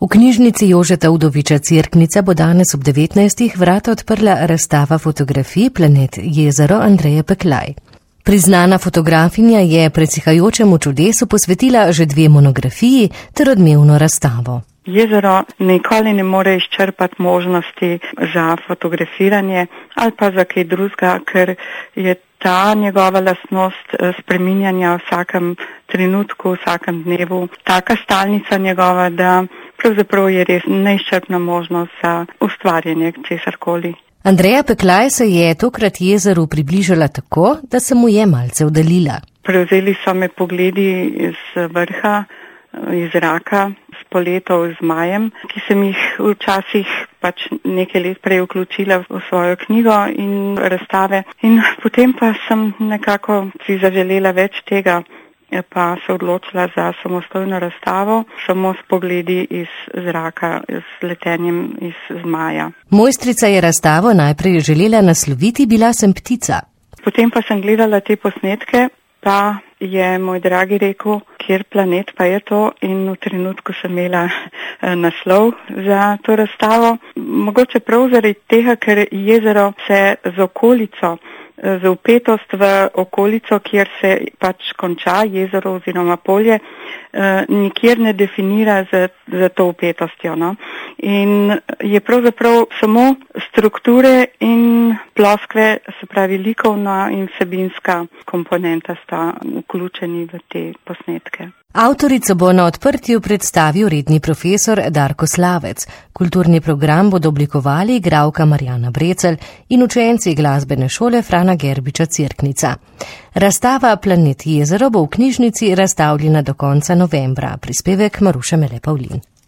V knjižnici Jožeta Udoviča Cerknica bo danes ob 19. vrata odprla razstava fotografij Planet jezero Andreje Peklaj. Priznana fotografinja je presihajočemu čudesu posvetila že 2 monografiji ter odmevno razstavo. Jezero nikoli ne more izčrpati možnosti za fotografiranje ali pa za kaj drugega, ker je ta njegova lastnost spreminjanja v vsakem trenutku, v vsakem dnevu, taka stalnica njegova, da pravzaprav je res neizčrpna možnost za ustvarjanje česarkoli. Andreja Peklaj se je tokrat jezeru približala tako, da se mu je malce oddaljila. Prevzeli so me pogledi iz vrha, iz zraka, s poletov z Majem, ki sem jih včasih nekaj let prej vključila v svojo knjigo in razstave. In potem pa sem nekako si zaželela več tega, pa se odločila za samostojno razstavo, samo s pogledi iz zraka, s letenjem iz Zmaja. Mojstrica je razstavo najprej želela nasloviti Bila sem ptica. Potem pa sem gledala te posnetke, pa je moj dragi rekel, kjer planet pa je to, in v trenutku sem imela naslov za to razstavo. Mogoče prav zaradi tega, ker jezero se z okolico, z vpetost v okolico, kjer se konča jezero oziroma polje, nikjer ne definira za to vpetostjo. No? In je pravzaprav samo strukture in ploskve, se pravi likovna in vsebinska komponenta sta vključeni v te posnetke. Avtorico bo na odprtju predstavil redni profesor Darko Slavec. Kulturni program bodo oblikovali igralka Marjana Brecelj in učenci glasbene šole Frana Gerbiča Cerknica. Razstava Planet jezero bo v knjižnici razstavljena do konca novembra. Prispevek Maruša Mele Pavlin.